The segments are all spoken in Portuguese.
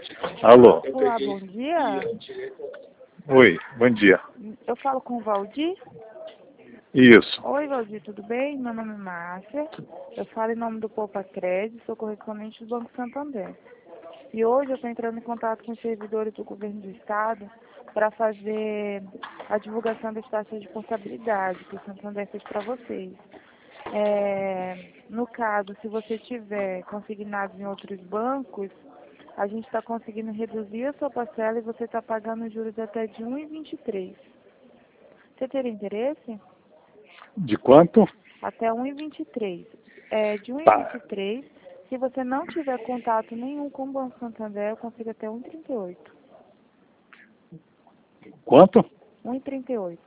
Alô? Olá, bom dia. Oi, bom dia. Eu falo com o Valdir. Isso. Oi, Valdir, tudo bem? Meu nome é Márcia. Eu falo em nome do Poupa Crédito, sou correspondente do Banco Santander. E hoje eu estou entrando em contato com os servidores do governo do estado para fazer a divulgação das taxas de portabilidade que o Santander fez para vocês. No caso, se você tiver consignados em outros bancos, a gente está conseguindo reduzir a sua parcela e você está pagando juros até de 1,23. Você teria interesse? De quanto? Até 1,23. De Tá. 1,23, se você não tiver contato nenhum com o Banco Santander, eu consigo até 1,38. Quanto? 1,38.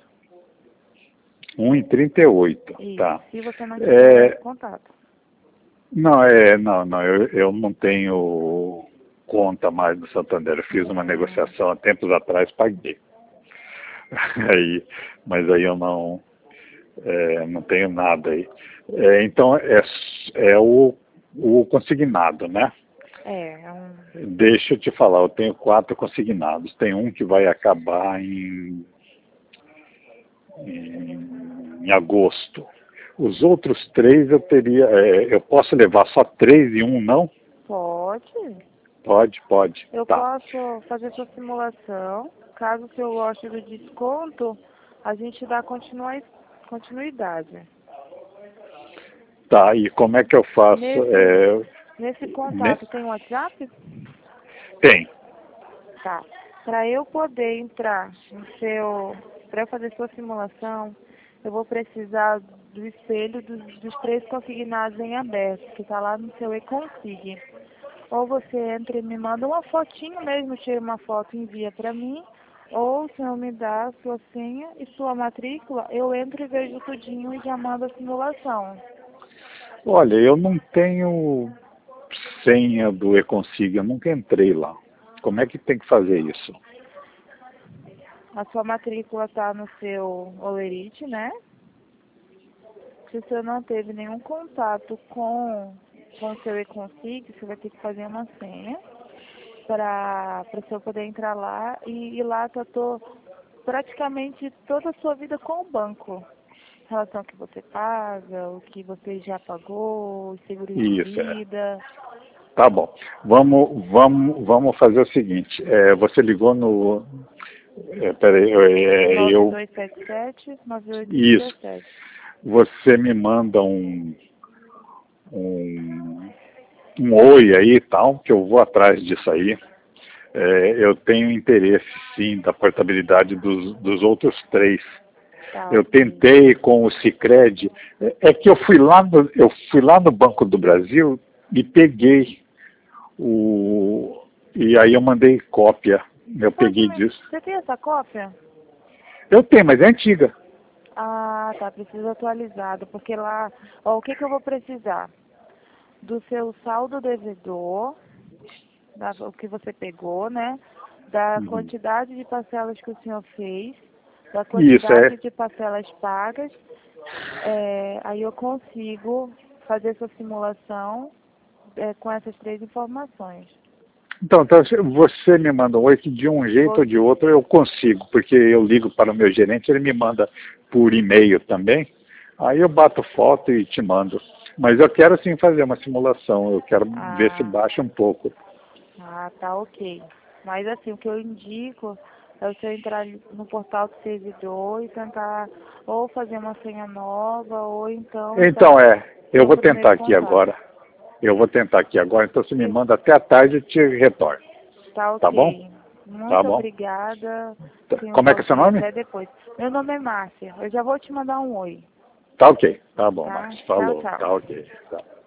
1,38. Isso, Tá. se você não tiver contato. Não, não, eu não tenho conta mais do Santander. Eu fiz uma negociação há tempos atrás, paguei. Mas aí eu não tenho nada aí. Então é o consignado, né? Deixa eu te falar, eu tenho 4 consignados. Tem um que vai acabar em agosto. Os outros 3 eu teria. Eu posso levar só 3 e um não? Pode. Pode. Eu posso fazer sua simulação. Caso o senhor goste do desconto, a gente dá continuidade. Tá, e como é que eu faço? Nesse contato tem WhatsApp? Tem. Tá. Para eu poder entrar para eu fazer sua simulação, eu vou precisar do espelho dos 3 consignados em aberto, que está lá no seu e-consig. Ou você entra e me manda uma fotinho mesmo, tira uma foto e envia para mim, ou o senhor me dá a sua senha e sua matrícula, eu entro e vejo tudinho e já mando a simulação. Olha, eu não tenho senha do e-consig, eu nunca entrei lá. Como é que tem que fazer isso? A sua matrícula está no seu Olerite, né? Se o senhor não teve nenhum contato com o seu e-consig, você vai ter que fazer uma senha para o senhor poder entrar lá e lá está praticamente toda a sua vida com o banco. Em relação ao que você paga, o que você já pagou, os seguros de vida. Tá bom. Vamos fazer o seguinte. Você ligou no... peraí, 9277-9817. Isso. Você me manda um oi aí e tal, que eu vou atrás disso aí. Eu tenho interesse, sim, da portabilidade dos outros 3. Eu tentei com o Sicredi. É que eu fui lá no Banco do Brasil e peguei e aí eu mandei cópia. Eu peguei disso. Você tem essa cópia? Eu tenho, mas é antiga. Ah, tá. Precisa atualizado, porque lá... Ó, o que eu vou precisar? Do seu saldo devedor, o que você pegou, né? Da quantidade de parcelas que o senhor fez, da quantidade de parcelas pagas. Aí eu consigo fazer sua simulação com essas 3 informações. Então, você me manda um oi que de um jeito ou de outro eu consigo, porque eu ligo para o meu gerente, ele me manda por e-mail também, aí eu bato foto e te mando. Mas eu quero sim fazer uma simulação, eu quero ver se baixa um pouco. Ah, tá, ok. Mas assim, o que eu indico é você entrar no portal do servidor e tentar ou fazer uma senha nova, ou então... eu vou tentar aqui agora. Então você me manda até a tarde e te retorno. Tá, ok. Tá bom? Muito obrigada. Como é que é seu nome? Até depois. Meu nome é Márcia. Eu já vou te mandar um oi. Tá ok. Tá bom, Tá? Márcia. Falou. Tchau. Tá ok. Tá.